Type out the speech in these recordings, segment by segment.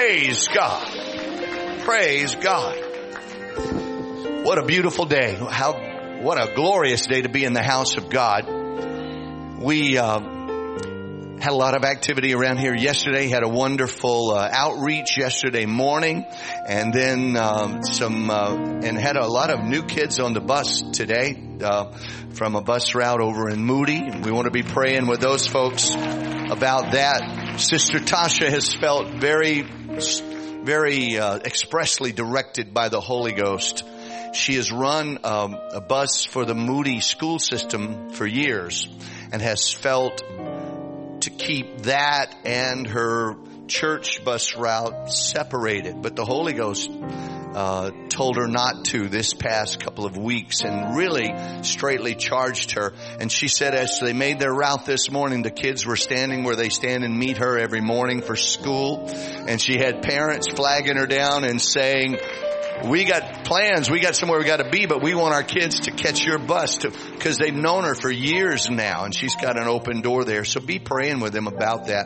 Praise God. Praise God. What a beautiful day. What a glorious day to be in the house of God. We had a lot of activity around here yesterday. Had a wonderful outreach yesterday morning, and then and had a lot of new kids on the bus today from a bus route over in Moody. We want to be praying with those folks about that. Sister Tasha has felt very expressly directed by the Holy Ghost. She has run a bus for the Moody school system for years and has felt to keep that and her church bus route separated. But the Holy Ghost told her not to this past couple of weeks and really straightly charged her. And she said as they made their route this morning, the kids were standing where they stand and meet her every morning for school. And she had parents flagging her down and saying, we got plans, we got somewhere we got to be, but we want our kids to catch your bus because they've known her for years now, and she's got an open door there. So be praying with them about that.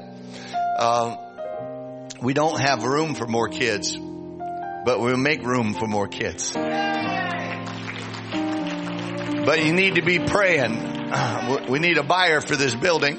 We don't have room for more kids, but we'll make room for more kids. But you need to be praying. We need a buyer for this building,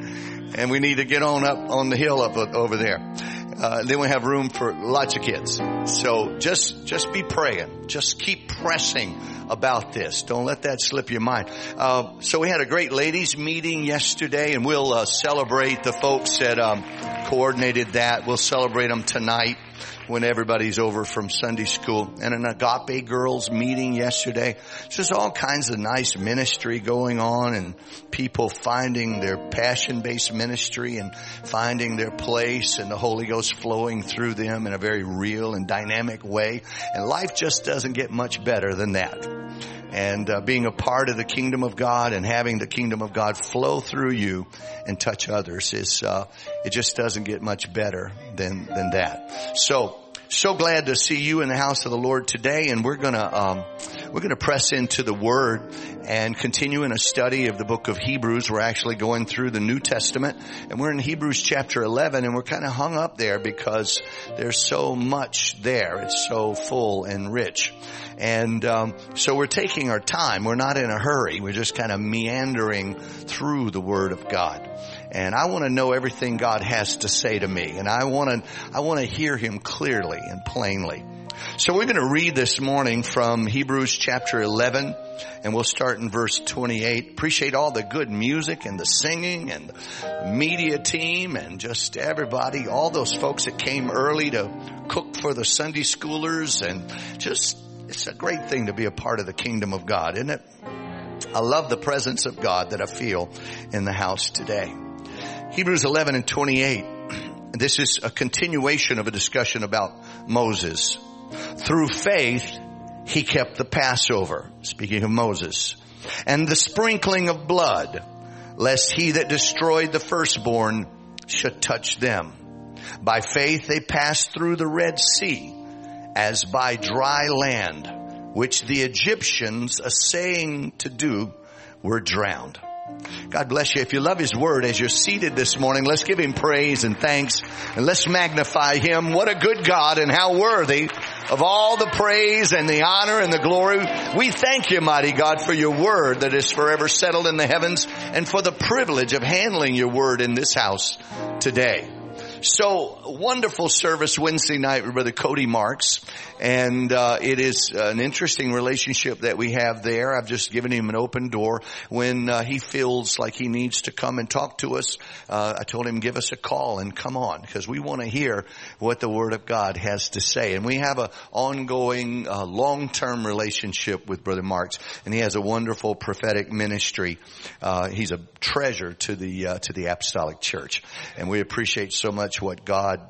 and we need to get on up on the hill up over there. Then we have room for lots of kids. So just be praying. Just keep pressing about this. Don't let that slip your mind. So we had a great ladies meeting yesterday, and we'll celebrate the folks that coordinated that. We'll celebrate them tonight when everybody's over from Sunday school. And an Agape girls meeting yesterday. So there's all kinds of nice ministry going on, and people finding their passion-based ministry and finding their place, and the Holy Ghost flowing through them in a very real and dynamic way. And life just doesn't get much better than that. And being a part of the kingdom of God and having the kingdom of God flow through you and touch others is it just doesn't get much better than that. So glad to see you in the house of the Lord today, and we're gonna press into the Word and continue in a study of the book of Hebrews. We're actually going through the New Testament, and we're in Hebrews chapter 11, and we're kind of hung up there because there's so much there. It's so full and rich. And so we're taking our time. We're not in a hurry. We're just kind of meandering through the Word of God. And I want to know everything God has to say to me. And I want to hear Him clearly and plainly. So we're going to read this morning from Hebrews chapter 11, and we'll start in verse 28. Appreciate all the good music and the singing and the media team and just everybody, all those folks that came early to cook for the Sunday schoolers, and just, it's a great thing to be a part of the kingdom of God, isn't it? I love the presence of God that I feel in the house today. Hebrews 11 and 28. This is a continuation of a discussion about Moses. Through faith, he kept the Passover, speaking of Moses, and the sprinkling of blood, lest he that destroyed the firstborn should touch them. By faith they passed through the Red Sea as by dry land, which the Egyptians, essaying to do, were drowned. God bless you. If you love His Word, as you're seated this morning, let's give Him praise and thanks, and let's magnify Him. What a good God, and how worthy of all the praise and the honor and the glory. We thank you, mighty God, for your Word that is forever settled in the heavens, and for the privilege of handling your Word in this house today. So, wonderful service Wednesday night with Brother Cody Marks, and it is an interesting relationship that we have there. I've just given him an open door. When he feels like he needs to come and talk to us, I told him, give us a call and come on, because we want to hear what the Word of God has to say. And we have an ongoing, long-term relationship with Brother Marks, and he has a wonderful prophetic ministry. He's a treasure to the Apostolic Church, and we appreciate so much what God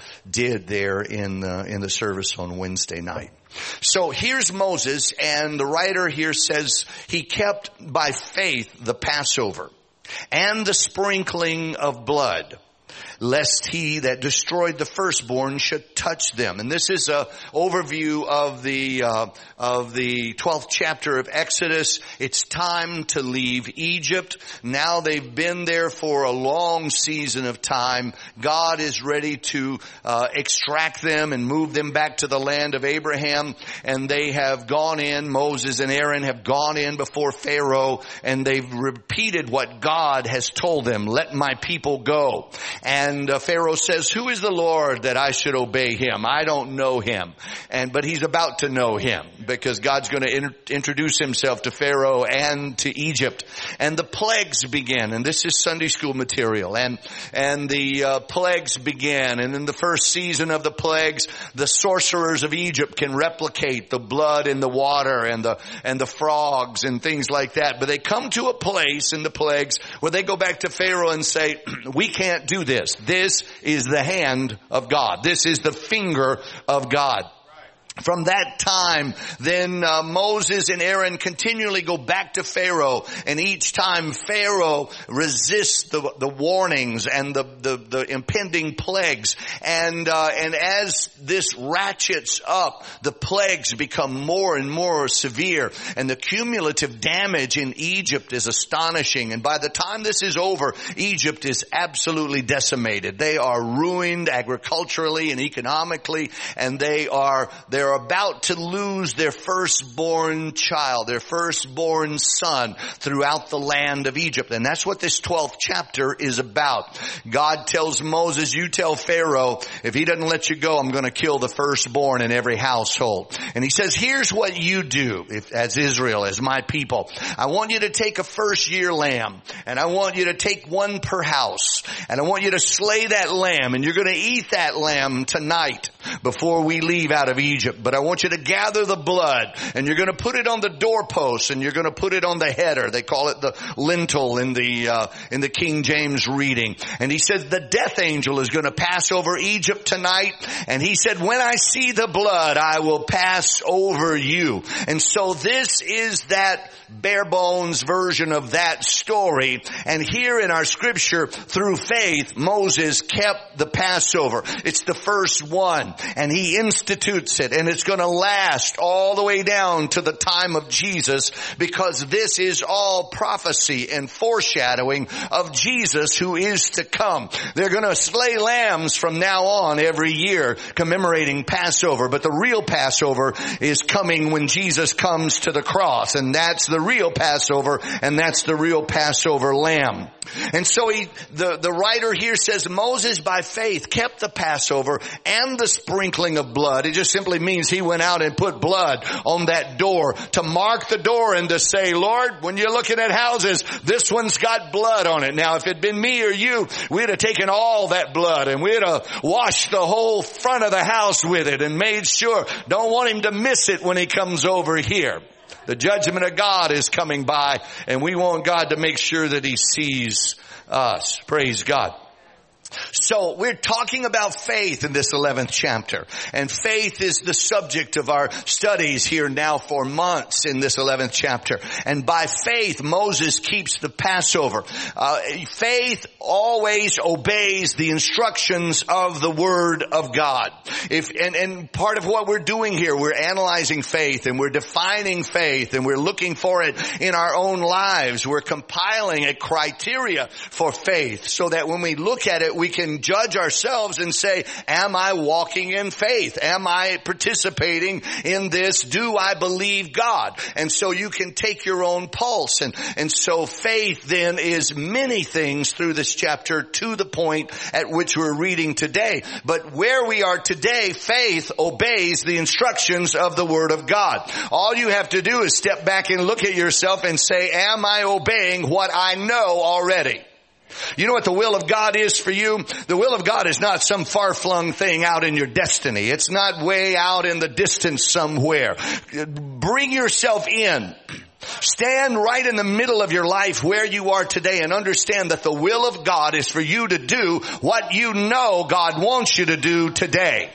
did there in the service on Wednesday night. So here's Moses, and the writer here says he kept by faith the Passover and the sprinkling of blood, lest he that destroyed the firstborn should touch them. And this is a overview of the 12th chapter of Exodus. It's time to leave Egypt. Now they've been there for a long season of time. God is ready to extract them and move them back to the land of Abraham. And they have gone in, Moses and Aaron have gone in before Pharaoh, and they've repeated what God has told them. Let my people go. And Pharaoh says, who is the Lord that I should obey him? I don't know him. But he's about to know him, because God's going to introduce himself to Pharaoh and to Egypt. And the plagues begin. And this is Sunday school material. And the plagues begin. And in the first season of the plagues, the sorcerers of Egypt can replicate the blood in the water and the frogs and things like that. But they come to a place in the plagues where they go back to Pharaoh and say, we can't do this. This is the hand of God. This is the finger of God. From that time, then Moses and Aaron continually go back to Pharaoh, and each time Pharaoh resists the warnings and the impending plagues. And as this ratchets up, the plagues become more and more severe, and the cumulative damage in Egypt is astonishing. And by the time this is over, Egypt is absolutely decimated. They are ruined agriculturally and economically, and they're about to lose their firstborn child, their firstborn son throughout the land of Egypt. And that's what this 12th chapter is about. God tells Moses, you tell Pharaoh, if he doesn't let you go, I'm going to kill the firstborn in every household. And he says, here's what you do as Israel, as my people. I want you to take a first year lamb, and I want you to take one per house, and I want you to slay that lamb, and you're going to eat that lamb tonight before we leave out of Egypt. But I want you to gather the blood, and you're going to put it on the doorpost, and you're going to put it on the header. They call it the lintel in the King James reading. And he says the death angel is going to pass over Egypt tonight. And he said, when I see the blood, I will pass over you. And so this is that bare bones version of that story. And here in our scripture, through faith, Moses kept the Passover. It's the first one, and he institutes it, and it's going to last all the way down to the time of Jesus, because this is all prophecy and foreshadowing of Jesus who is to come. They're going to slay lambs from now on every year commemorating Passover, but the real Passover is coming when Jesus comes to the cross, and that's the real Passover, and that's the real Passover lamb. And so the writer here says Moses by faith kept the Passover and the sprinkling of blood. It just simply means he went out and put blood on that door to mark the door and to say, Lord, when you're looking at houses, this one's got blood on it. Now, if it'd been me or you, we'd have taken all that blood and we'd have washed the whole front of the house with it and made sure. Don't want him to miss it when he comes over here. The judgment of God is coming by, and we want God to make sure that he sees us. Praise God. So we're talking about faith in this 11th chapter, and faith is the subject of our studies here now for months in this 11th chapter. And by faith, Moses keeps the Passover. Faith always obeys the instructions of the Word of God. And part of what we're doing here, we're analyzing faith, and we're defining faith, and we're looking for it in our own lives. We're compiling a criteria for faith so that when we look at it, we can judge ourselves and say, am I walking in faith? Am I participating in this? Do I believe God? And so you can take your own pulse. And so faith then is many things through this chapter to the point at which we're reading today. But where we are today, faith obeys the instructions of the Word of God. All you have to do is step back and look at yourself and say, am I obeying what I know already? You know what the will of God is for you? The will of God is not some far-flung thing out in your destiny. It's not way out in the distance somewhere. Bring yourself in. Stand right in the middle of your life where you are today and understand that the will of God is for you to do what you know God wants you to do today.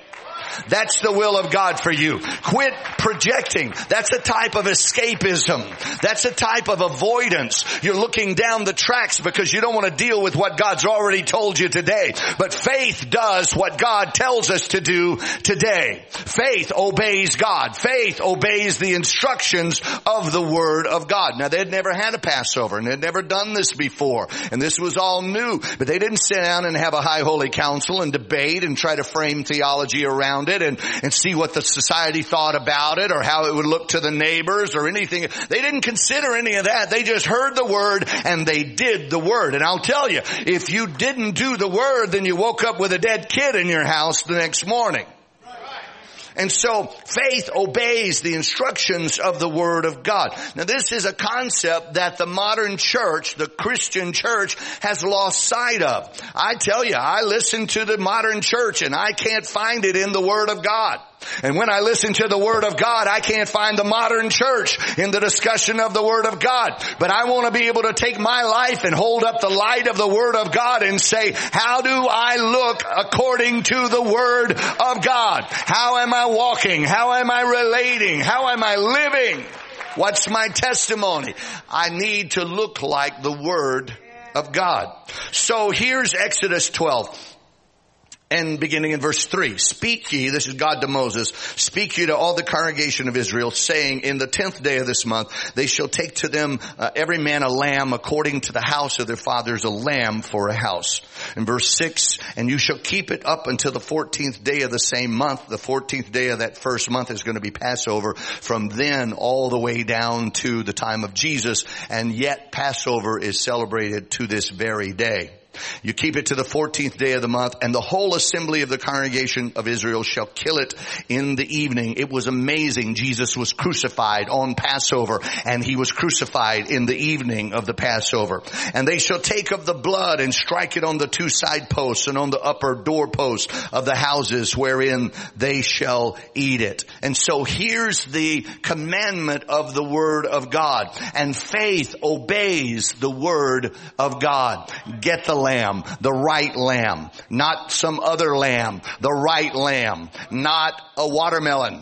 That's the will of God for you. Quit projecting. That's a type of escapism. That's a type of avoidance. You're looking down the tracks because you don't want to deal with what God's already told you today. But faith does what God tells us to do today. Faith obeys God. Faith obeys the instructions of the Word of God. Now, they'd never had a Passover, and they'd never done this before, and this was all new. But they didn't sit down and have a high holy council and debate and try to frame theology around it and see what the society thought about it or how it would look to the neighbors or anything. They didn't consider any of that. They just heard the Word and they did the Word. And I'll tell you, if you didn't do the Word, then you woke up with a dead kid in your house the next morning. And so faith obeys the instructions of the Word of God. Now, this is a concept that the modern church, the Christian church, has lost sight of. I tell you, I listen to the modern church and I can't find it in the Word of God. And when I listen to the Word of God, I can't find the modern church in the discussion of the Word of God. But I want to be able to take my life and hold up the light of the Word of God and say, how do I look according to the Word of God? How am I walking? How am I relating? How am I living? What's my testimony? I need to look like the Word of God. So here's Exodus 12. And beginning in verse 3, speak ye, this is God to Moses, speak ye to all the congregation of Israel, saying, in the 10th day of this month, they shall take to them every man a lamb according to the house of their fathers, a lamb for a house. In verse 6, and you shall keep it up until the 14th day of the same month. The 14th day of that first month is going to be Passover. From then all the way down to the time of Jesus, and yet Passover is celebrated to this very day. You keep it to the 14th day of the month, and the whole assembly of the congregation of Israel shall kill it in the evening. It was amazing. Jesus was crucified on Passover, and he was crucified in the evening of the Passover. And they shall take of the blood and strike it on the two side posts and on the upper doorposts of the houses wherein they shall eat it. And so here's the commandment of the Word of God. And faith obeys the Word of God. Get the lamb, the right lamb, not some other lamb, the right lamb, not a watermelon,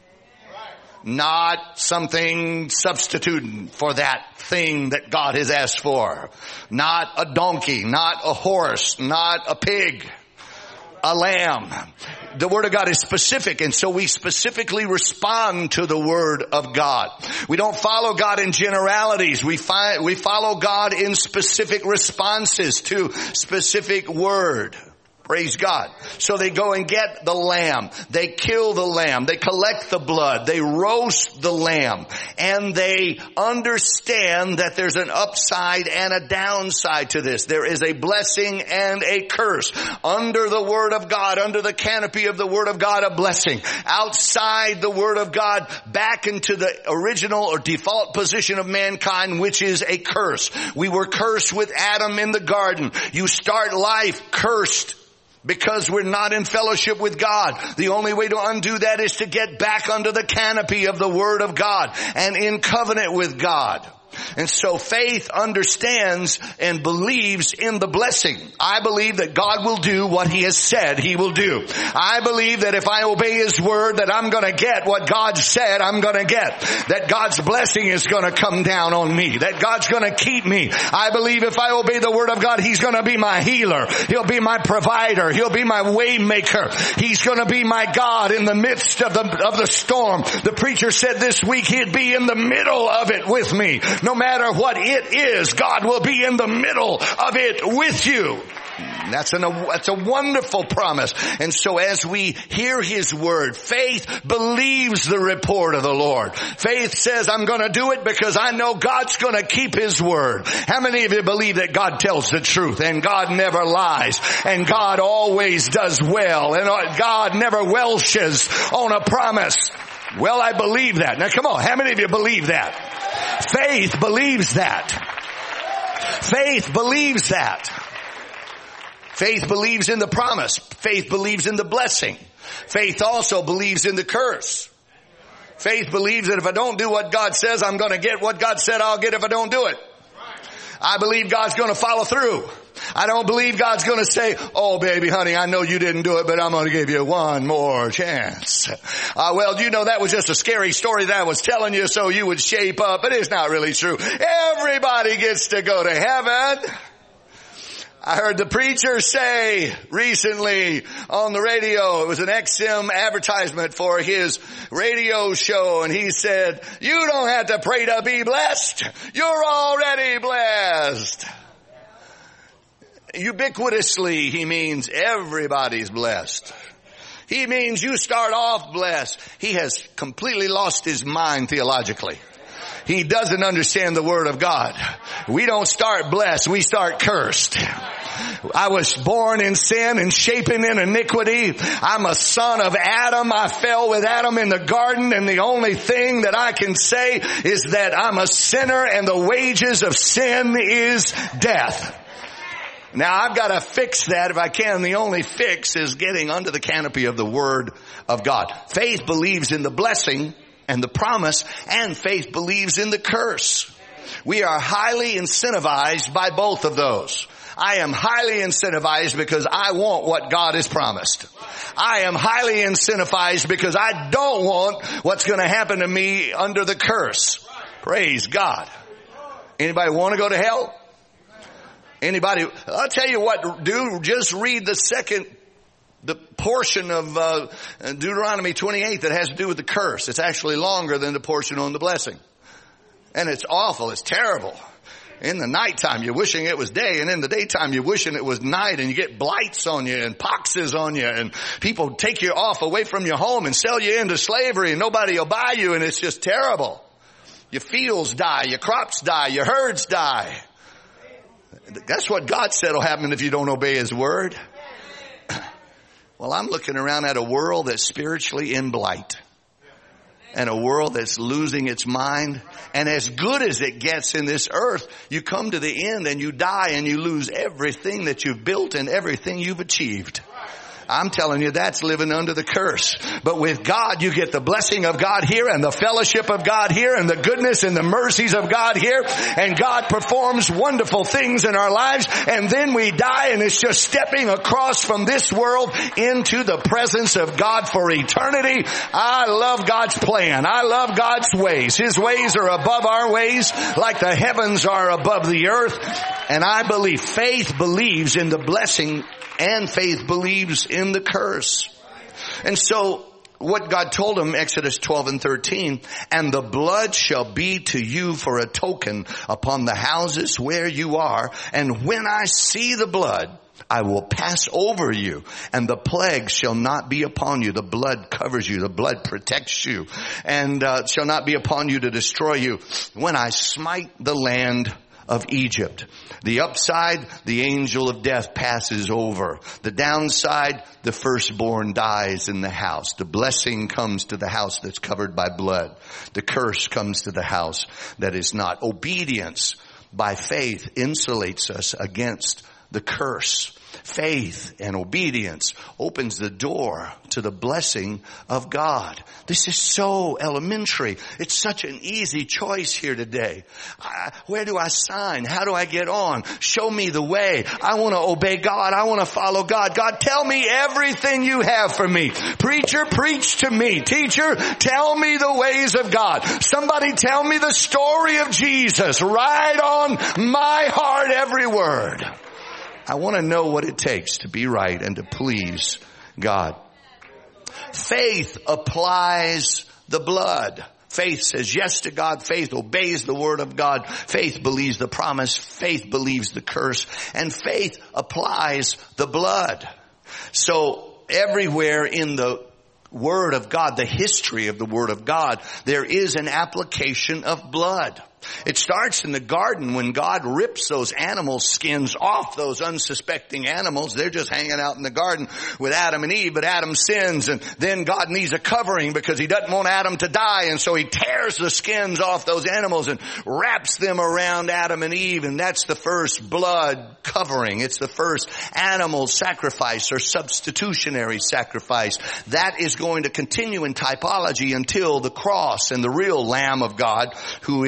not something substituting for that thing that God has asked for, not a donkey, not a horse, not a pig, a lamb. The Word of God is specific, and so we specifically respond to the Word of God. We don't follow God in generalities. We follow God in specific responses to specific Word. Praise God. So they go and get the lamb. They kill the lamb. They collect the blood. They roast the lamb. And they understand that there's an upside and a downside to this. There is a blessing and a curse. Under the Word of God, under the canopy of the Word of God, a blessing. Outside the Word of God, back into the original or default position of mankind, which is a curse. We were cursed with Adam in the garden. You start life cursed because we're not in fellowship with God. The only way to undo that is to get back under the canopy of the Word of God and in covenant with God. And so faith understands and believes in the blessing. I believe that God will do what He has said He will do. I believe that if I obey His Word, that I'm going to get what God said I'm going to get. That God's blessing is going to come down on me. That God's going to keep me. I believe if I obey the Word of God, He's going to be my healer. He'll be my provider. He'll be my way maker. He's going to be my God in the midst of the storm. The preacher said this week He'd be in the middle of it with me. No matter what it is, God will be in the middle of it with you. That's a wonderful promise. And so as we hear His Word, faith believes the report of the Lord. Faith says, I'm going to do it because I know God's going to keep His Word. How many of you believe that God tells the truth and God never lies and God always does well and God never welshes on a promise? Well, I believe that. Now come on, how many of you believe that? Faith believes that. Faith believes that. Faith believes in the promise. Faith believes in the blessing. Faith also believes in the curse. Faith believes that if I don't do what God says, I'm going to get what God said I'll get if I don't do it. I believe God's going to follow through. I don't believe God's going to say, oh baby, honey, I know you didn't do it, but I'm going to give you one more chance. Well, you know, that was just a scary story that I was telling you so you would shape up, but it's not really true. Everybody gets to go to heaven. I heard the preacher say recently on the radio, it was an XM advertisement for his radio show, and he said, you don't have to pray to be blessed. You're already blessed. Ubiquitously, he means everybody's blessed. He means you start off blessed. He has completely lost his mind theologically. He doesn't understand the Word of God. We don't start blessed, we start cursed. I was born in sin and shapen in iniquity. I'm a son of Adam. I fell with Adam in the garden, and the only thing that I can say is that I'm a sinner, and the wages of sin is death. Now I've got to fix that if I can. The only fix is getting under the canopy of the Word of God. Faith believes in the blessing and the promise, and faith believes in the curse. We are highly incentivized by both of those. I am highly incentivized because I want what God has promised. I am highly incentivized because I don't want what's going to happen to me under the curse. Praise God. Anybody want to go to hell? Anybody? I'll tell you what, do just read the portion of Deuteronomy 28 that has to do with the curse. It's actually longer than the portion on the blessing. And it's awful. It's terrible. In the nighttime, you're wishing it was day, and in the daytime, you're wishing it was night, and you get blights on you and poxes on you, and people take you off away from your home and sell you into slavery, and nobody will buy you, and it's just terrible. Your fields die, your crops die, your herds die. That's what God said will happen if you don't obey His word. Well, I'm looking around at a world that's spiritually in blight, and a world that's losing its mind. And as good as it gets in this earth, you come to the end and you die and you lose everything that you've built and everything you've achieved. I'm telling you, that's living under the curse. But with God, you get the blessing of God here, and the fellowship of God here, and the goodness and the mercies of God here. And God performs wonderful things in our lives. And then we die, and it's just stepping across from this world into the presence of God for eternity. I love God's plan. I love God's ways. His ways are above our ways, like the heavens are above the earth. And I believe faith believes in the blessing, and faith believes in the curse. And so what God told him, Exodus 12 and 13, and the blood shall be to you for a token upon the houses where you are. And when I see the blood, I will pass over you, and the plague shall not be upon you. The blood covers you. The blood protects you, and shall not be upon you to destroy you. When I smite the land of Egypt. The upside, the angel of death passes over. The downside, the firstborn dies in the house. The blessing comes to the house that's covered by blood. The curse comes to the house that is not. Obedience by faith insulates us against the curse. Faith and obedience opens the door to the blessing of God. This is so elementary. It's such an easy choice here today. Where do I sign? How do I get on? Show me the way. I want to obey God. I want to follow God. God, tell me everything you have for me. Preacher, preach to me. Teacher, tell me the ways of God. Somebody tell me the story of Jesus. Write on my heart every word. I want to know what it takes to be right and to please God. Faith applies the blood. Faith says yes to God. Faith obeys the word of God. Faith believes the promise. Faith believes the curse. And faith applies the blood. So everywhere in the Word of God, the history of the Word of God, there is an application of blood. It starts in the garden when God rips those animal skins off those unsuspecting animals. They're just hanging out in the garden with Adam and Eve, but Adam sins, and then God needs a covering because he doesn't want Adam to die, and so he tears the skins off those animals and wraps them around Adam and Eve, and that's the first blood covering. It's the first animal sacrifice or substitutionary sacrifice. That is going to continue in typology until the cross and the real Lamb of God, who is Jesus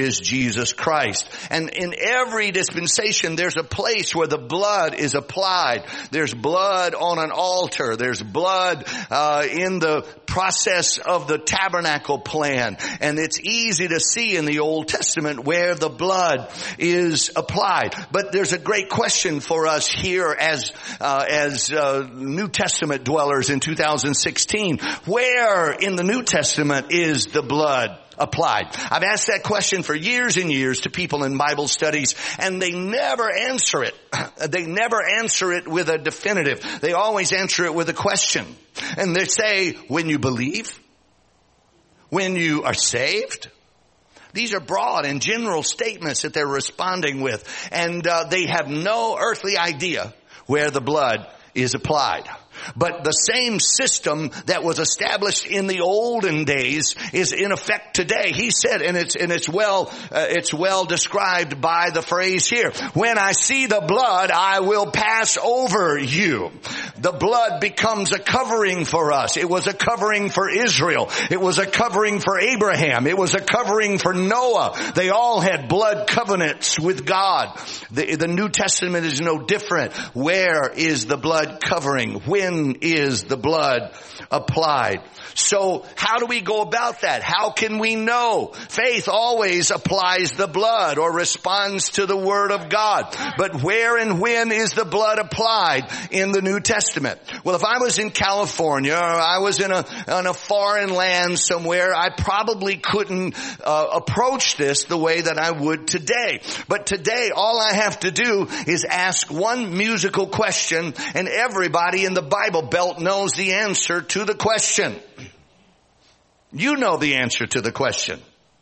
Jesus Christ. And in every dispensation, there's a place where the blood is applied. There's blood on an altar. There's blood in the process of the tabernacle plan. And it's easy to see in the Old Testament where the blood is applied. But there's a great question for us here as New Testament dwellers in 2016. Where in the New Testament is the blood applied? I've asked that question for years and years to people in Bible studies, and they never answer it. They never answer it with a definitive. They always answer it with a question. And they say, when you believe, when you are saved. These are broad and general statements that they're responding with, and they have no earthly idea where the blood is applied. But the same system that was established in the olden days is in effect today. He said, and it's well described by the phrase here, when I see the blood, I will pass over you. The blood becomes a covering for us. It was a covering for Israel. It was a covering for Abraham. It was a covering for Noah. They all had blood covenants with God. The New Testament is no different. Where is the blood covering? When is the blood applied? So how do we go about that? How can we know? Faith always applies the blood or responds to the Word of God. But where and when is the blood applied in the New Testament? Well, if I was in California or I was in a foreign land somewhere, I probably couldn't approach this the way that I would today. But today, all I have to do is ask one musical question, and everybody in the Bible Belt knows the answer to the question. You know the answer to the question.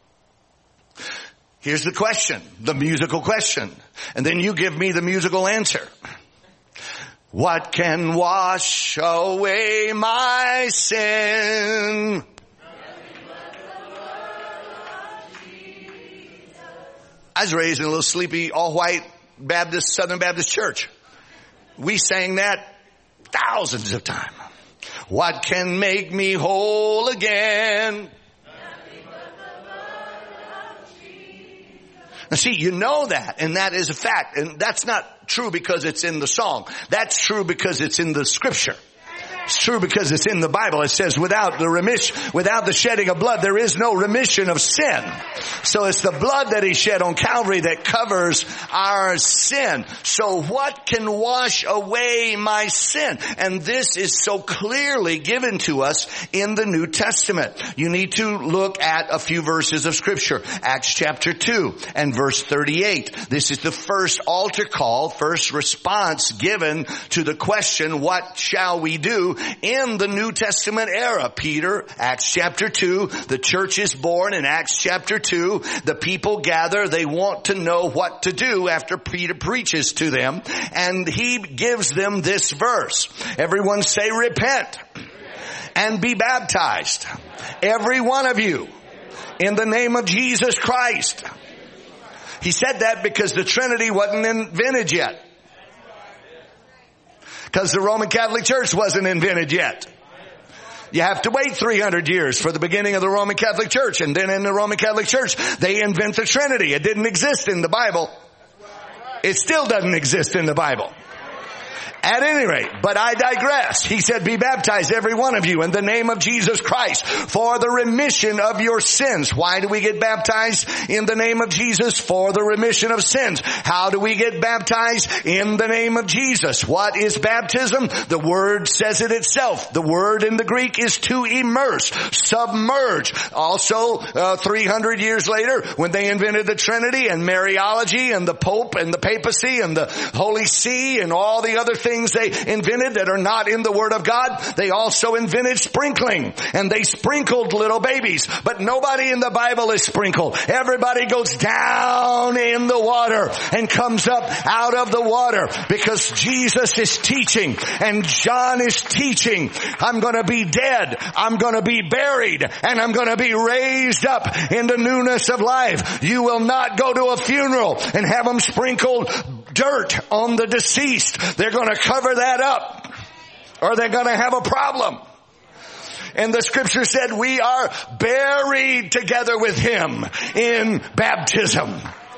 Here's the question, the musical question. And then you give me the musical answer. What can wash away my sin? I was raised in a little sleepy, all-white Baptist, Southern Baptist church. We sang that thousands of times. What can make me whole again? Now see, you know that, and that is a fact. And that's not true because it's in the song. That's true because it's in the scripture. It's true because it's in the Bible. It says without the shedding of blood, there is no remission of sin. So it's the blood that he shed on Calvary that covers our sin. So what can wash away my sin? And this is so clearly given to us in the New Testament. You need to look at a few verses of scripture. Acts chapter 2 and verse 38. This is the first altar call, first response given to the question, what shall we do? In the New Testament era, Peter, Acts chapter 2, the church is born in Acts chapter 2. The people gather. They want to know what to do after Peter preaches to them. And he gives them this verse. Everyone say, repent and be baptized, every one of you, in the name of Jesus Christ. He said that because the Trinity wasn't invented yet. Because the Roman Catholic Church wasn't invented yet. You have to wait 300 years for the beginning of the Roman Catholic Church. And then in the Roman Catholic Church, they invent the Trinity. It didn't exist in the Bible. It still doesn't exist in the Bible. At any rate, but I digress. He said, be baptized, every one of you, in the name of Jesus Christ for the remission of your sins. Why do we get baptized in the name of Jesus? For the remission of sins. How do we get baptized? In the name of Jesus. What is baptism? The word says it itself. The word in the Greek is to immerse, submerge. Also, 300 years later, when they invented the Trinity and Mariology and the Pope and the papacy and the Holy See and all the other things they invented that are not in the Word of God, they also invented sprinkling. And they sprinkled little babies. But nobody in the Bible is sprinkled. Everybody goes down in the water and comes up out of the water because Jesus is teaching and John is teaching. I'm going to be dead. I'm going to be buried and I'm going to be raised up in the newness of life. You will not go to a funeral and have them sprinkled dirt on the deceased. They're going to cover that up or they're going to have a problem. And the scripture said we are buried together with him in baptism.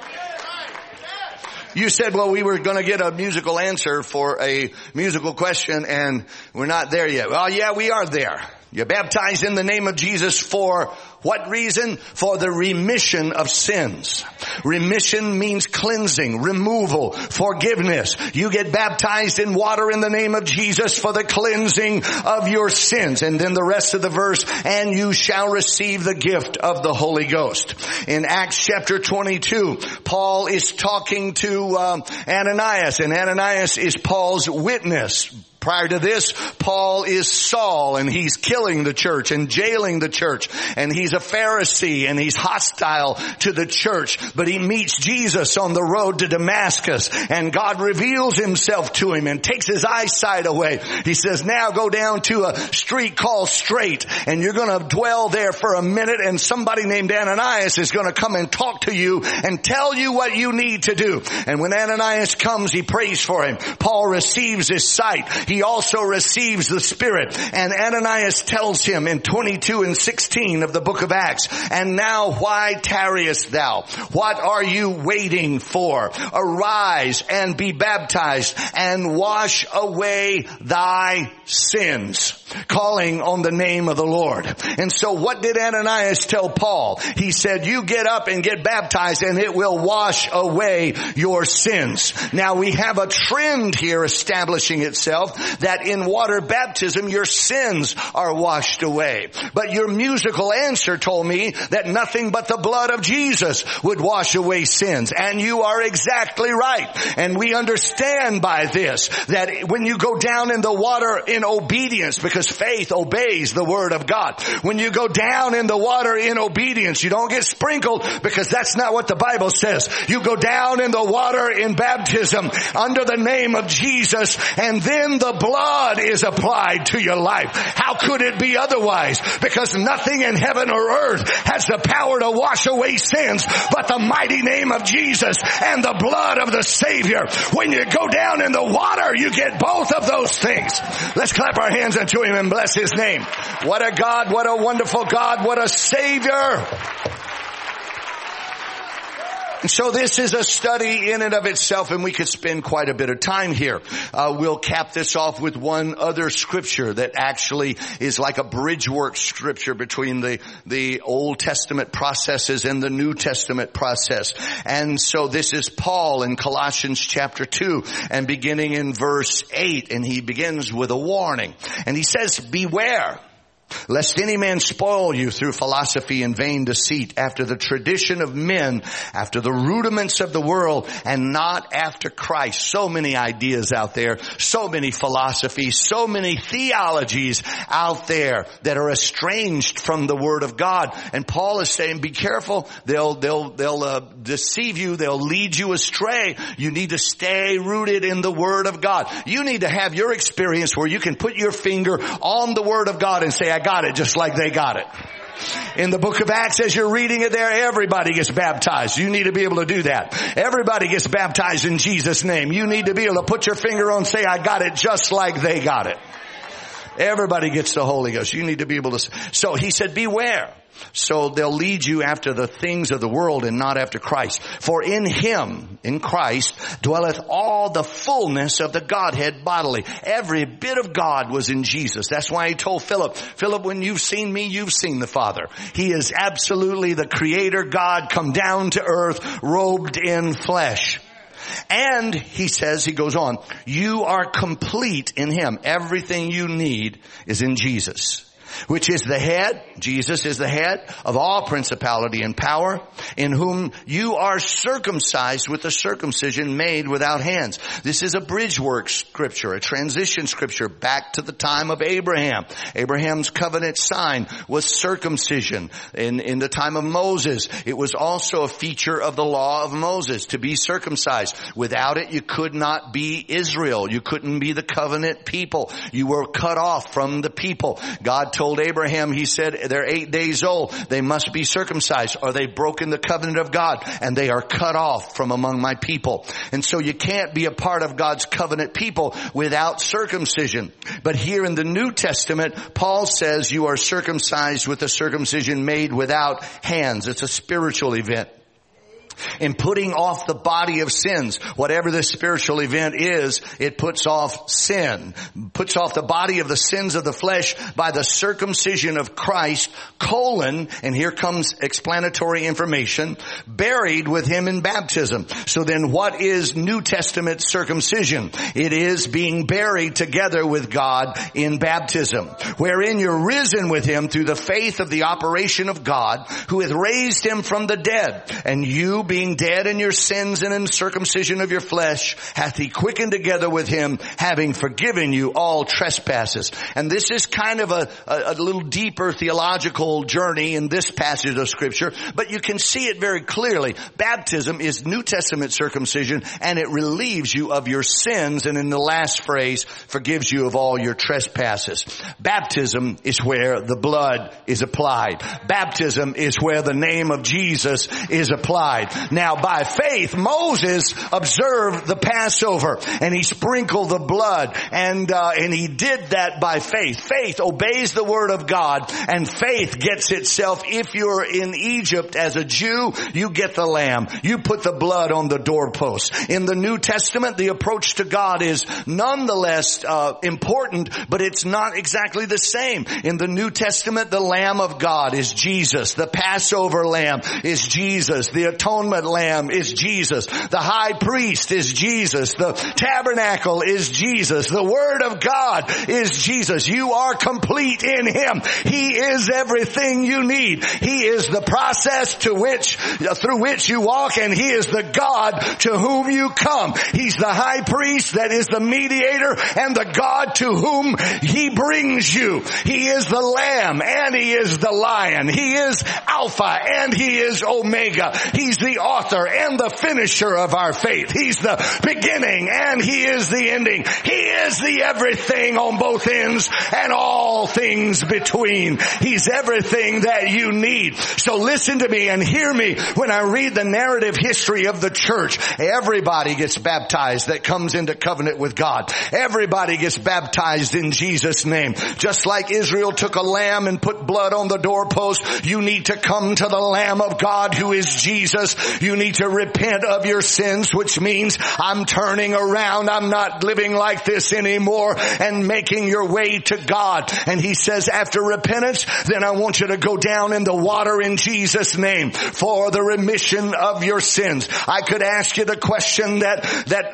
You said, well, we were going to get a musical answer for a musical question and we're not there yet. Well, yeah, we are there. You're baptized in the name of Jesus for what reason? For the remission of sins. Remission means cleansing, removal, forgiveness. You get baptized in water in the name of Jesus for the cleansing of your sins. And then the rest of the verse, and you shall receive the gift of the Holy Ghost. In Acts chapter 22, Paul is talking to Ananias, and Ananias is Paul's witness. Prior to this, Paul is Saul, and he's killing the church and jailing the church, and he's a Pharisee and he's hostile to the church, but he meets Jesus on the road to Damascus, and God reveals himself to him and takes his eyesight away. He says, now go down to a street called Straight, and you're going to dwell there for a minute, and somebody named Ananias is going to come and talk to you and tell you what you need to do. And when Ananias comes, he prays for him. Paul receives his sight. He also receives the Spirit. And Ananias tells him in 22 and 16 of the book of Acts, and now why tarriest thou? What are you waiting for? Arise and be baptized and wash away thy sins, calling on the name of the Lord. And so what did Ananias tell Paul? He said, you get up and get baptized and it will wash away your sins. Now we have a trend here establishing itself that in water baptism your sins are washed away. But your musical answer told me that nothing but the blood of Jesus would wash away sins. And you are exactly right. And we understand by this that when you go down in the water in obedience, because faith obeys the word of God. When you go down in the water in obedience, you don't get sprinkled, because that's not what the Bible says. You go down in the water in baptism under the name of Jesus, and then the blood is applied to your life. How could it be otherwise? Because nothing in heaven or earth has the power to wash away sins but the mighty name of Jesus and the blood of the Savior. When you go down in the water, you get both of those things. Let's clap our hands unto him and bless his name. What a God, what a wonderful God, what a Savior. And so this is a study in and of itself, and we could spend quite a bit of time here. We'll cap this off with one other scripture that actually is like a bridgework scripture between the Old Testament processes and the New Testament process. And so this is Paul in Colossians chapter 2, and beginning in verse 8, and he begins with a warning. And he says, beware, lest any man spoil you through philosophy and vain deceit, after the tradition of men, after the rudiments of the world, and not after Christ. So many ideas out there, so many philosophies, so many theologies out there that are estranged from the Word of God. And Paul is saying, be careful. They'll deceive you. They'll lead you astray. You need to stay rooted in the Word of God. You need to have your experience where you can put your finger on the Word of God and say, I got it, just like they got it. In the book of Acts, as you're reading it there, everybody gets baptized. You need to be able to do that. Everybody gets baptized in Jesus' name. You need to be able to put your finger on and say, I got it, just like they got it. Everybody gets the Holy Ghost. You need to be able to. So he said, beware. So they'll lead you after the things of the world and not after Christ. For in him, in Christ, dwelleth all the fullness of the Godhead bodily. Every bit of God was in Jesus. That's why he told Philip, Philip, when you've seen me, you've seen the Father. He is absolutely the Creator God come down to earth, robed in flesh. And he says, he goes on, you are complete in him. Everything you need is in Jesus, which is the head. Jesus is the head of all principality and power, in whom you are circumcised with the circumcision made without hands. This is a bridgework scripture, a transition scripture back to the time of Abraham. Abraham's covenant sign was circumcision. In the time of Moses, it was also a feature of the law of Moses to be circumcised. Without it, you could not be Israel. You couldn't be the covenant people. You were cut off from the people. God told told Abraham, he said, they're 8 days old. They must be circumcised or they've broken the covenant of God and they are cut off from among my people. And so you can't be a part of God's covenant people without circumcision. But here in the New Testament, Paul says you are circumcised with a circumcision made without hands. It's a spiritual event. In putting off the body of sins, whatever this spiritual event is, it puts off sin, puts off the body of the sins of the flesh by the circumcision of Christ, and here comes explanatory information, buried with him in baptism. So then what is New Testament circumcision? It is being buried together with God in baptism, wherein you're risen with him through the faith of the operation of God, who hath raised him from the dead, and you being dead in your sins and in circumcision of your flesh, hath he quickened together with him, having forgiven you all trespasses. And this is kind of a little deeper theological journey in this passage of scripture, but you can see it very clearly. Baptism is New Testament circumcision, and it relieves you of your sins, and in the last phrase, forgives you of all your trespasses. Baptism is where the blood is applied. Baptism is where the name of Jesus is applied. Now, by faith, Moses observed the Passover and he sprinkled the blood and he did that by faith. Faith obeys the word of God, and faith gets itself, if you're in Egypt as a Jew, you get the lamb. You put the blood on the doorpost. In the New Testament, the approach to God is nonetheless important, but it's not exactly the same. In the New Testament, the Lamb of God is Jesus. The Passover lamb is Jesus. The atonement lamb is Jesus. The high priest is Jesus. The tabernacle is Jesus. The word of God is Jesus. You are complete in him. He is everything you need. He is the process through which you walk, and he is the God to whom you come. He's the high priest that is the mediator and the God to whom he brings you. He is the lamb and he is the lion. He is Alpha and he is Omega. He's the author and the finisher of our faith. He's the beginning and he is the ending. He is the everything on both ends and all things between. He's everything that you need. So listen to me and hear me when I read the narrative history of the church. Everybody gets baptized that comes into covenant with God. Everybody gets baptized in Jesus' name. Just like Israel took a lamb and put blood on the doorpost, you need to come to the Lamb of God who is Jesus. You need to repent of your sins, which means I'm turning around. I'm not living like this anymore, and making your way to God. And he says after repentance, then I want you to go down in the water in Jesus' name for the remission of your sins. I could ask you the question that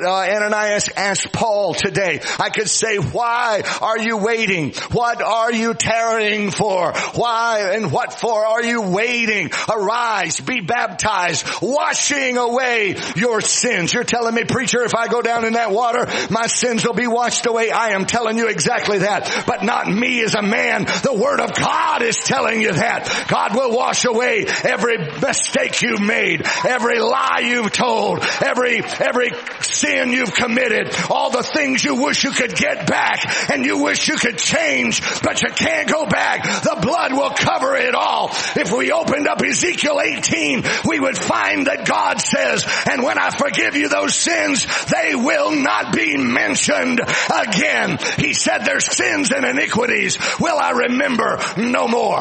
Ananias asked Paul today. I could say, why are you waiting? What are you tarrying for? Why and what for are you waiting? Arise, be baptized, washing away your sins. You're telling me, preacher, if I go down in that water, my sins will be washed away. I am telling you exactly that, but not me as a man. The word of God is telling you that. God will wash away every mistake you've made, every lie you've told, every sin you've committed, all the things you wish you could get back and you wish you could change, but you can't go back. The blood will cover it all. If we opened up Ezekiel 18, we would find that God says, and when I forgive you those sins, they will not be mentioned again. He said their sins and iniquities will I remember no more.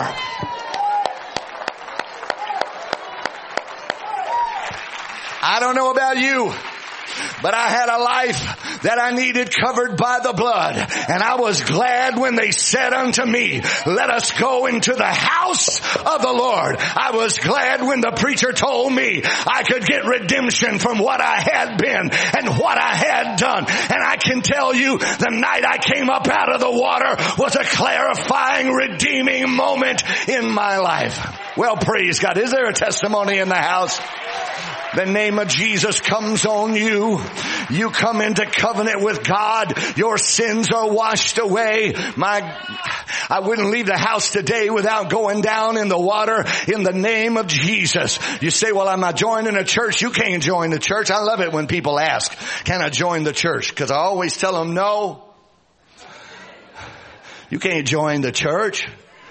I don't know about you, but I had a life that I needed covered by the blood. And I was glad when they said unto me, let us go into the house of the Lord. I was glad when the preacher told me I could get redemption from what I had been and what I had done. And I can tell you, the night I came up out of the water was a clarifying, redeeming moment in my life. Well, praise God. Is there a testimony in the house? The name of Jesus comes on you. You come into covenant with God. Your sins are washed away. I wouldn't leave the house today without going down in the water in the name of Jesus. You say, well, I'm not joining a church. You can't join the church. I love it when people ask, can I join the church? Because I always tell them no. You can't join the church.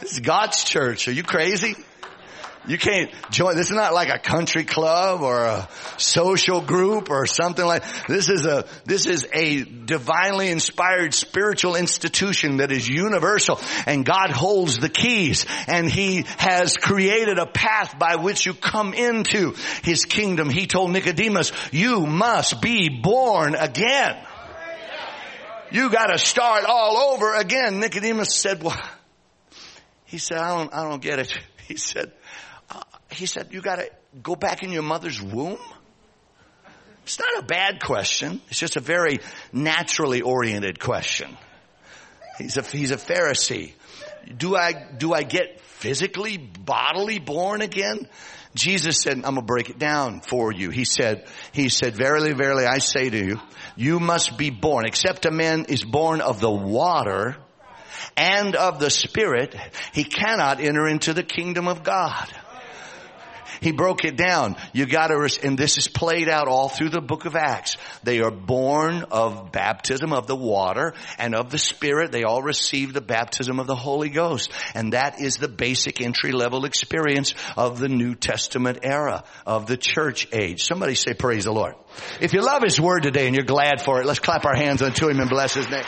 This is God's church. Are you crazy? You can't join. This is not like a country club or a social group or something like. This is a divinely inspired spiritual institution that is universal, and God holds the keys, and He has created a path by which you come into His kingdom. He told Nicodemus, you must be born again. You got to start all over again. Nicodemus said, well, he said, I don't get it. He said, you got to go back in your mother's womb? It's not a bad question. It's just a very naturally oriented question. He's a Pharisee. Do I get physically, bodily born again? Jesus said, I'm going to break it down for you. He said, verily, verily, I say to you, you must be born. Except a man is born of the water and of the Spirit, he cannot enter into the kingdom of God. He broke it down. You gotta, and this is played out all through the book of Acts. They are born of baptism of the water and of the Spirit. They all receive the baptism of the Holy Ghost. And that is the basic entry level experience of the New Testament era, of the church age. Somebody say praise the Lord. If you love His word today and you're glad for it, let's clap our hands unto Him and bless His name.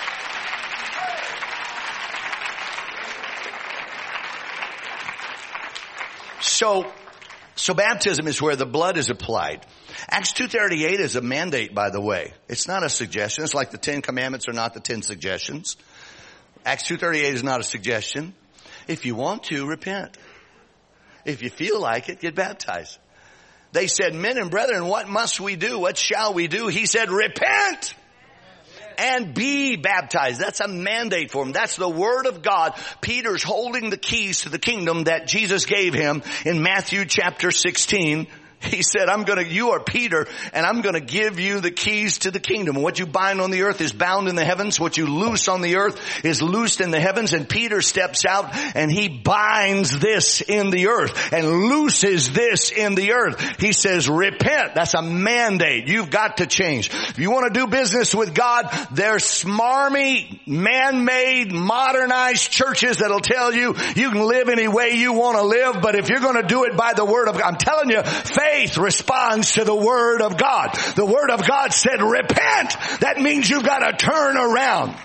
So baptism is where the blood is applied. Acts 2:38 is a mandate, by the way. It's not a suggestion. It's like the 10 Commandments are not the 10 suggestions. Acts 2:38 is not a suggestion. If you want to, repent. If you feel like it, get baptized. They said, men and brethren, what must we do? What shall we do? He said, repent and be baptized. That's a mandate for him. That's the word of God. Peter's holding the keys to the kingdom that Jesus gave him in Matthew chapter 16. He said, you are Peter, and I'm going to give you the keys to the kingdom. What you bind on the earth is bound in the heavens. What you loose on the earth is loosed in the heavens. And Peter steps out and he binds this in the earth and looses this in the earth. He says, repent. That's a mandate. You've got to change. If you want to do business with God, there's smarmy, man-made, modernized churches that'll tell you you can live any way you want to live. But if you're going to do it by the word of God, I'm telling you, faith responds to the word of God. The word of God said, repent. That means you've got to turn around.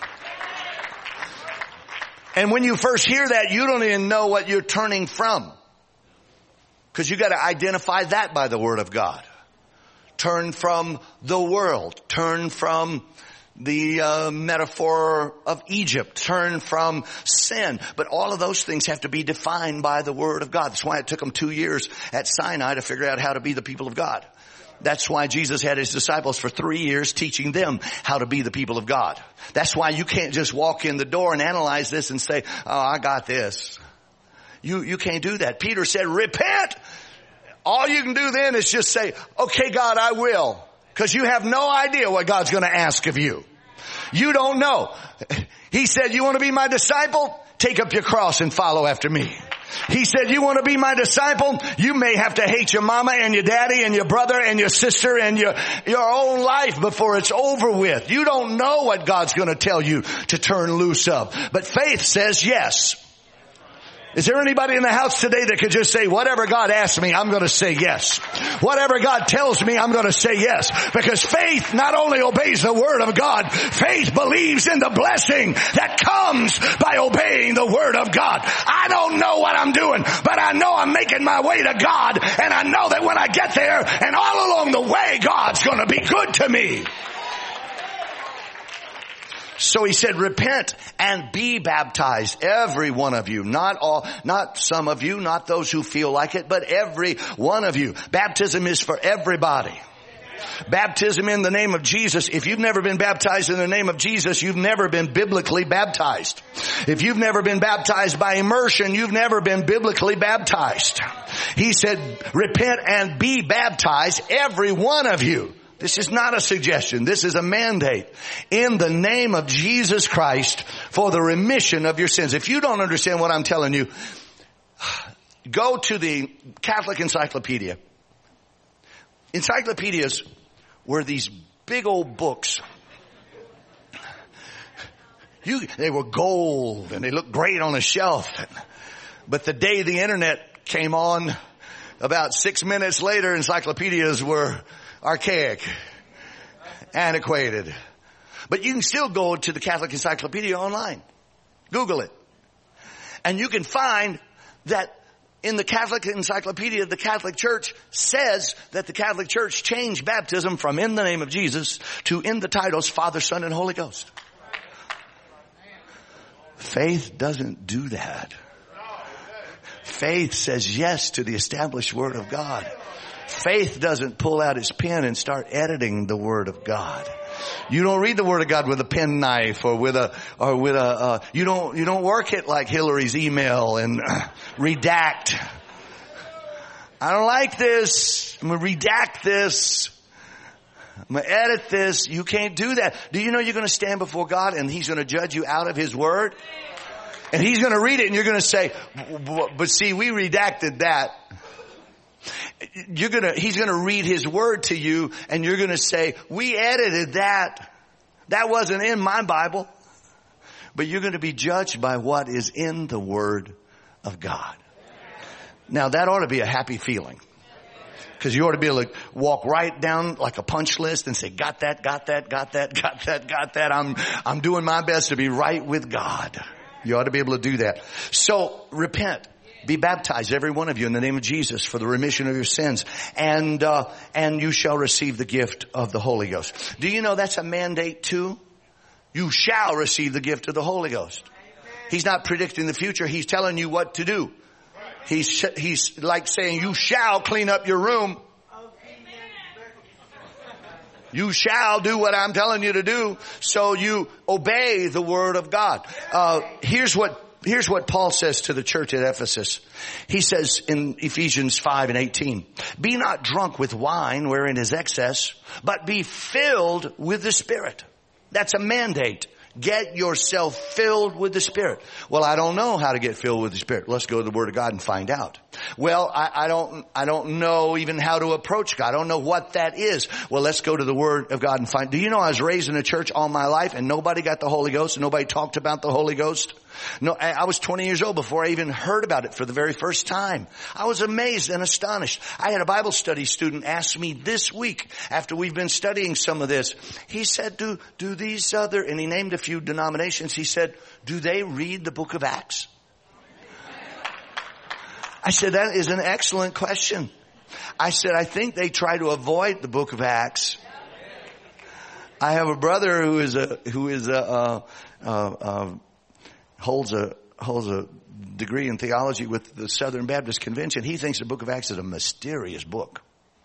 And when you first hear that, you don't even know what you're turning from. Because you got to identify that by the word of God. Turn from the world. Turn from the metaphor of Egypt. Turn from sin. But all of those things have to be defined by the word of God. That's why it took them 2 years at Sinai to figure out how to be the people of God. That's why Jesus had his disciples for 3 years teaching them how to be the people of God. That's why you can't just walk in the door and analyze this and say, oh, I got this. You can't do that. Peter said, repent. All you can do then is just say, okay, God, I will. Because you have no idea what God's going to ask of you. You don't know. He said, you want to be my disciple? Take up your cross and follow after me. He said, you want to be my disciple? You may have to hate your mama and your daddy and your brother and your sister and your own life before it's over with. You don't know what God's going to tell you to turn loose of. But faith says yes. Is there anybody in the house today that could just say, whatever God asks me, I'm going to say yes. Whatever God tells me, I'm going to say yes. Because faith not only obeys the word of God, faith believes in the blessing that comes by obeying the word of God. I don't know what I'm doing, but I know I'm making my way to God. And I know that when I get there and all along the way, God's going to be good to me. So he said, repent and be baptized, every one of you. Not some of you, not those who feel like it, but every one of you. Baptism is for everybody. Baptism in the name of Jesus. If you've never been baptized in the name of Jesus, you've never been biblically baptized. If you've never been baptized by immersion, you've never been biblically baptized. He said, repent and be baptized, every one of you. This is not a suggestion. This is a mandate. In the name of Jesus Christ for the remission of your sins. If you don't understand what I'm telling you, go to the Catholic Encyclopedia. Encyclopedias were these big old books. They were gold and they looked great on a shelf. But the day the internet came on, about 6 minutes later, encyclopedias were archaic, antiquated. But you can still go to the Catholic Encyclopedia online. Google it. And you can find that in the Catholic Encyclopedia, the Catholic Church says that the Catholic Church changed baptism from in the name of Jesus to in the titles Father, Son, and Holy Ghost. Faith doesn't do that. Faith says yes to the established Word of God. Faith doesn't pull out his pen and start editing the Word of God. You don't read the Word of God with a penknife you don't work it like Hillary's email and redact. I don't like this. I'm going to redact this. I'm going to edit this. You can't do that. Do you know you're going to stand before God and He's going to judge you out of His Word? And He's going to read it and you're going to say, but see, we redacted that. He's going to read His Word to you and you're going to say, we edited that. That wasn't in my Bible. But you're going to be judged by what is in the Word of God. Now that ought to be a happy feeling. Because you ought to be able to walk right down like a punch list and say, got that, got that, got that, got that, got that. I'm doing my best to be right with God. You ought to be able to do that. So repent. Be baptized, every one of you, in the name of Jesus for the remission of your sins. And you shall receive the gift of the Holy Ghost. Do you know that's a mandate too? You shall receive the gift of the Holy Ghost. He's not predicting the future. He's telling you what to do. He's like saying, you shall clean up your room. You shall do what I'm telling you to do. So you obey the Word of God. Here's what Paul says to the church at Ephesus. He says in Ephesians 5:18, be not drunk with wine wherein is excess, but be filled with the Spirit. That's a mandate. Get yourself filled with the Spirit. Well, I don't know how to get filled with the Spirit. Let's go to the Word of God and find out. Well, I don't know even how to approach God. I don't know what that is. Well, let's go to the Word of God and find. Do you know I was raised in a church all my life and nobody got the Holy Ghost and nobody talked about the Holy Ghost? No, I was 20 years old before I even heard about it for the very first time. I was amazed and astonished. I had a Bible study student ask me this week, after we've been studying some of this, he said, do these other, and he named a few denominations, he said, do they read the book of Acts? I said, that is an excellent question. I said, I think they try to avoid the book of Acts. I have a brother holds a degree in theology with the Southern Baptist Convention. He thinks the book of Acts is a mysterious book.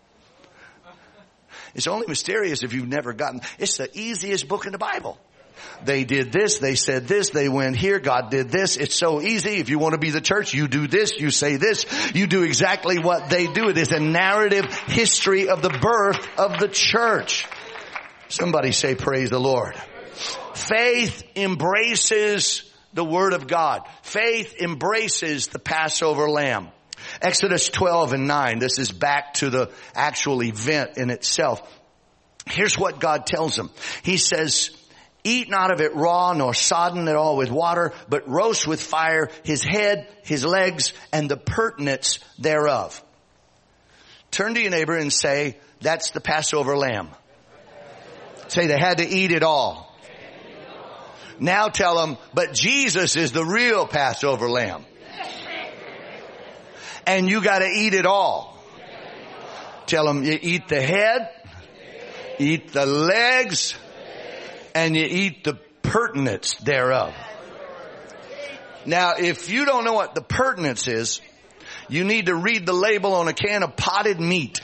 It's only mysterious if you've never gotten, it's the easiest book in the Bible. They did this, they said this, they went here, God did this. It's so easy. If you want to be the church, you do this, you say this, you do exactly what they do. It is a narrative history of the birth of the church. Somebody say praise the Lord. Faith embraces the Word of God. Faith embraces the Passover lamb. Exodus 12:9. This is back to the actual event in itself. Here's what God tells them. He says, eat not of it raw nor sodden at all with water, but roast with fire his head, his legs, and the purtenance thereof. Turn to your neighbor and say, that's the Passover lamb. Say they had to eat it all. Now tell them, but Jesus is the real Passover lamb. And you got to eat it all. Tell them you eat the head, eat the legs, and you eat the purtenance thereof. Now, if you don't know what the purtenance is, you need to read the label on a can of potted meat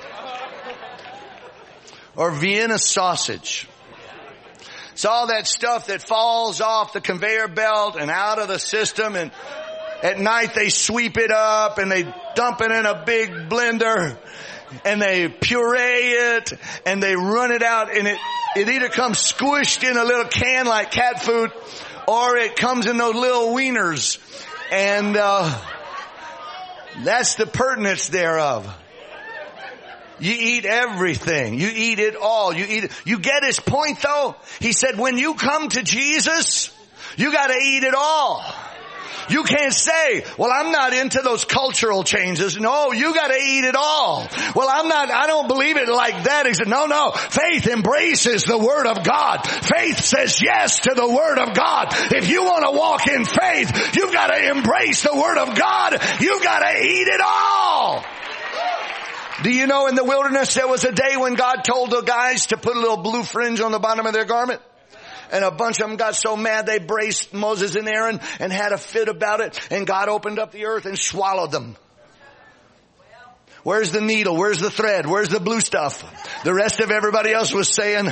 or Vienna sausage. It's all that stuff that falls off the conveyor belt and out of the system, and at night they sweep it up and they dump it in a big blender and they puree it and they run it out, and it either comes squished in a little can like cat food, or it comes in those little wieners, and that's the purtenance thereof. You eat everything. You eat it all. You eat it. You get his point though? He said, when you come to Jesus, You got to eat it all. You can't say, well, I'm not into those cultural changes. No, you got to eat it all. Well, I don't believe it like that. He said, no. Faith embraces the Word of God. Faith says yes to the Word of God. If you want to walk in faith, you've got to embrace the Word of God. You've got to eat it all. Do you know in the wilderness there was a day when God told the guys to put a little blue fringe on the bottom of their garment? And a bunch of them got so mad they braced Moses and Aaron and had a fit about it. And God opened up the earth and swallowed them. Where's the needle? Where's the thread? Where's the blue stuff? The rest of everybody else was saying,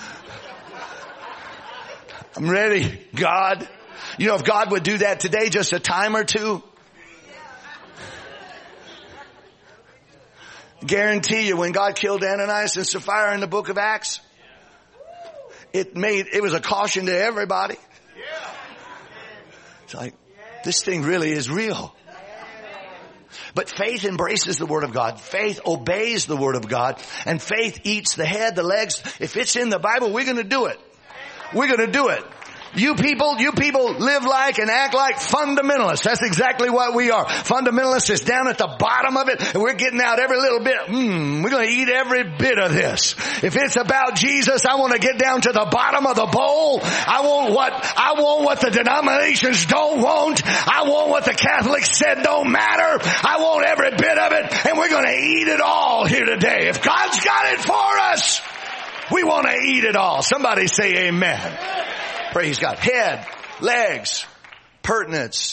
I'm ready, God. You know, if God would do that today, just a time or two, guarantee you when God killed Ananias and Sapphira in the book of Acts, it was a caution to everybody. It's like, this thing really is real. But faith embraces the Word of God. Faith obeys the Word of God. And faith eats the head, the legs. If it's in the Bible, we're going to do it. We're going to do it. You people live like and act like fundamentalists. That's exactly what we are. Fundamentalists is down at the bottom of it, and we're getting out every little bit. We're going to eat every bit of this. If it's about Jesus, I want to get down to the bottom of the bowl. I want what the denominations don't want. I want what the Catholics said don't matter. I want every bit of it, and we're going to eat it all here today. If God's got it for us, we want to eat it all. Somebody say amen. Praise God. Head, legs, pertinence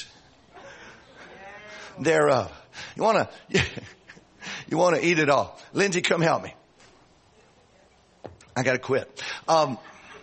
thereof. You want to eat it all. Lindsay, come help me. I got to quit. And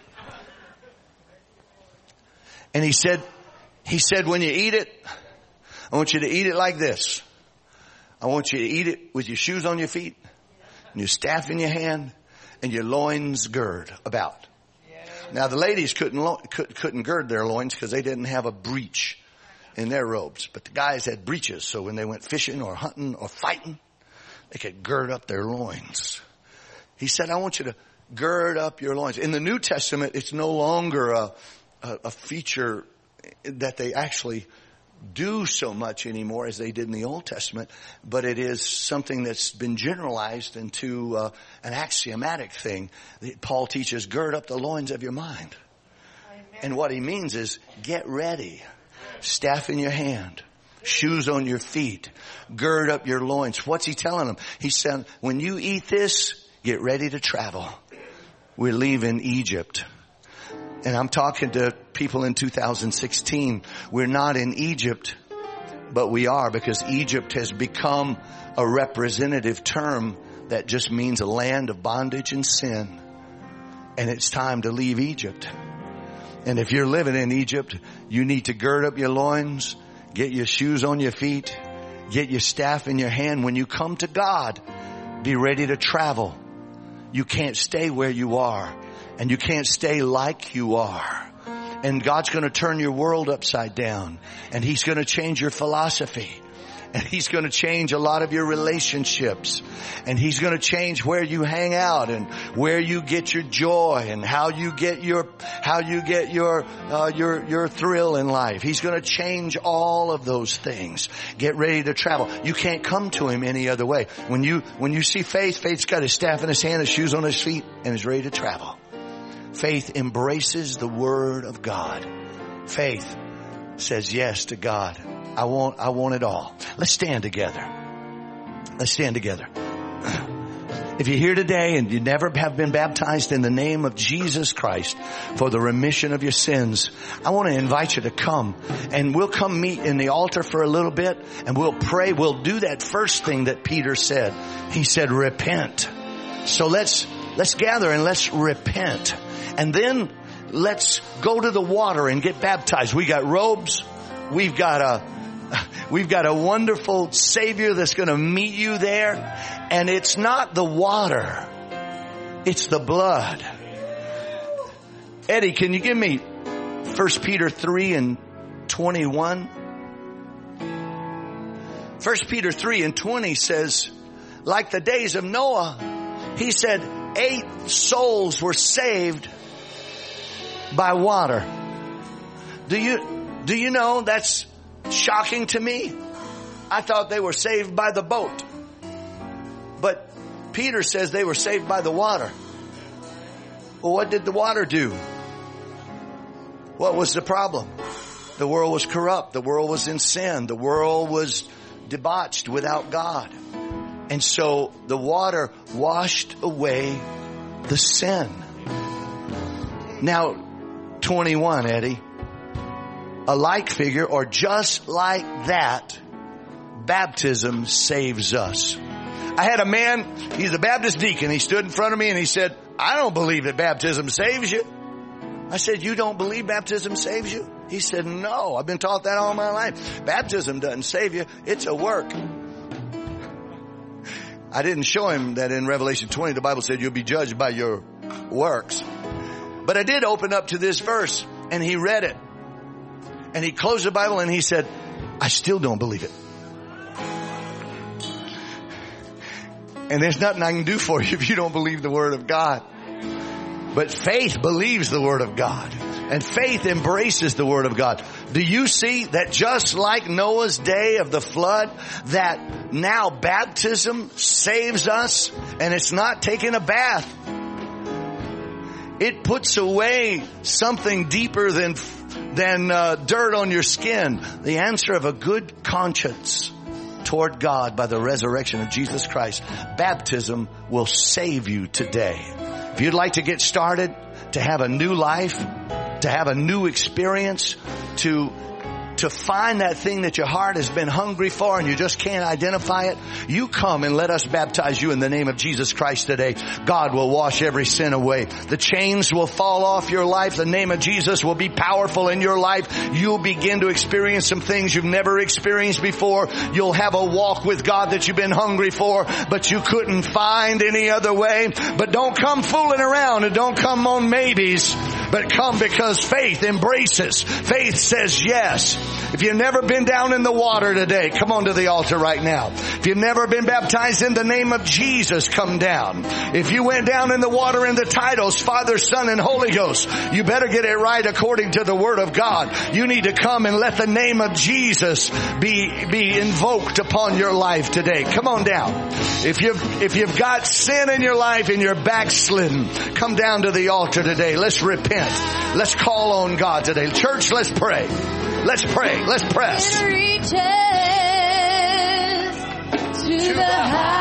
he said, when you eat it, I want you to eat it like this. I want you to eat it with your shoes on your feet and your staff in your hand and your loins girded about. Now the ladies couldn't gird their loins because they didn't have a breech in their robes. But the guys had breeches, so when they went fishing or hunting or fighting, they could gird up their loins. He said, I want you to gird up your loins. In the New Testament, it's no longer a feature that they actually do so much anymore as they did in the Old Testament, but it is something that's been generalized into an axiomatic thing. Paul teaches, gird up the loins of your mind. Amen. And what he means is get ready. Staff in your hand. Shoes on your feet. Gird up your loins. What's he telling them? He said, when you eat this, get ready to travel. We're leaving Egypt. And I'm talking to people in 2016. We're not in Egypt, but we are, because Egypt has become a representative term that just means a land of bondage and sin. And it's time to leave Egypt. And if you're living in Egypt, you need to gird up your loins, get your shoes on your feet, get your staff in your hand. When you come to God, be ready to travel. You can't stay where you are. And you can't stay like you are. And God's going to turn your world upside down. And He's going to change your philosophy. And He's going to change a lot of your relationships. And He's going to change where you hang out and where you get your joy and how you get your thrill in life. He's going to change all of those things. Get ready to travel. You can't come to Him any other way. When you see faith's got his staff in his hand, his shoes on his feet, and is ready to travel. Faith embraces the Word of God. Faith says yes to God. I want it all. Let's stand together. Let's stand together. If you're here today and you never have been baptized in the name of Jesus Christ for the remission of your sins, I want to invite you to come, and we'll come meet in the altar for a little bit, and we'll pray. We'll do that first thing that Peter said. He said, repent. So let's gather and let's repent. And then let's go to the water and get baptized. We got robes. We've got a wonderful Savior that's going to meet you there. And it's not the water. It's the blood. Eddie, can you give me 1 Peter 3 and 21? 1 Peter 3 and 20 says, like the days of Noah, he said 8 souls were saved by water. Do you know that's shocking to me? I thought they were saved by the boat. But Peter says they were saved by the water. Well, what did the water do? What was the problem? The world was corrupt. The world was in sin. The world was debauched without God. And so the water washed away the sin. Now, 21, Eddie. A like figure, or just like that, baptism saves us. I had a man, he's a Baptist deacon. He stood in front of me and he said, I don't believe that baptism saves you. I said, you don't believe baptism saves you? He said, no, I've been taught that all my life. Baptism doesn't save you. It's a work. I didn't show him that in Revelation 20, the Bible said you'll be judged by your works. But I did open up to this verse and he read it. And he closed the Bible and he said, I still don't believe it. And there's nothing I can do for you if you don't believe the Word of God. But faith believes the Word of God. And faith embraces the Word of God. Do you see that just like Noah's day of the flood, that now baptism saves us, and it's not taking a bath. It puts away something deeper than dirt on your skin. The answer of a good conscience toward God by the resurrection of Jesus Christ. Baptism will save you today. If you'd like to get started, to have a new life, to have a new experience, to find that thing that your heart has been hungry for and you just can't identify it, you come and let us baptize you in the name of Jesus Christ today. God will wash every sin away. The chains will fall off your life. The name of Jesus will be powerful in your life. You'll begin to experience some things you've never experienced before. You'll have a walk with God that you've been hungry for, but you couldn't find any other way. But don't come fooling around and don't come on maybes, but come because faith embraces. Faith says yes. If you've never been down in the water today, come on to the altar right now. If you've never been baptized in the name of Jesus, come down. If you went down in the water in the titles, Father, Son, and Holy Ghost, you better get it right according to the Word of God. You need to come and let the name of Jesus be invoked upon your life today. Come on down. If you've got sin in your life and you're backslidden, come down to the altar today. Let's repent. Let's call on God today. Church, let's pray. Let's pray. Let's press. It reaches to the high.